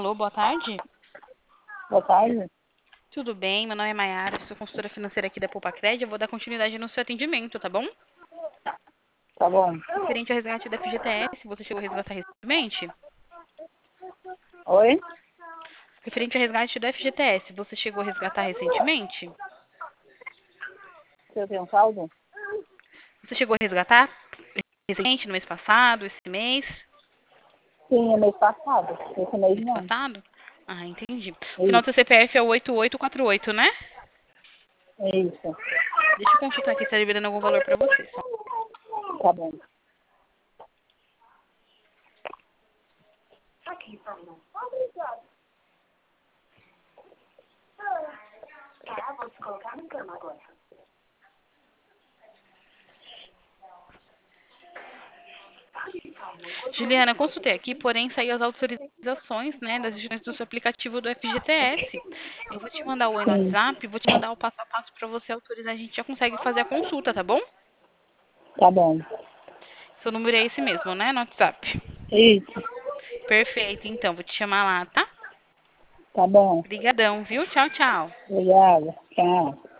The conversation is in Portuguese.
Alô, boa tarde. Boa tarde. Tudo bem? Meu nome é Maiara, sou consultora financeira aqui da Poupa-Crédito. Eu vou dar continuidade no seu atendimento, tá bom? Tá bom. Referente ao resgate da FGTS, você chegou a resgatar recentemente? Oi? Referente ao resgate da FGTS, você chegou a resgatar recentemente? Você tem um saldo? Você chegou a resgatar recentemente, no mês passado, esse mês? Sim, é mês passado. Esse mês Mês não. passado? Ah, entendi. O final do Isso, seu CPF é o 8848, né? isso. Deixa eu consultar aqui se está liberando algum valor para você. Tá bom. Juliana, consultei aqui, porém saiu as autorizações, né, das instituições do seu aplicativo do FGTS. Eu vou te mandar o oi no Sim, WhatsApp, vou te mandar o passo a passo para você autorizar, a gente já consegue fazer a consulta, tá bom? tá bom. Seu número é esse mesmo, né, no WhatsApp. Isso, Perfeito, então, vou te chamar lá, tá? tá bom. Obrigadão, viu? Tchau, tchau. Obrigada. Tchau.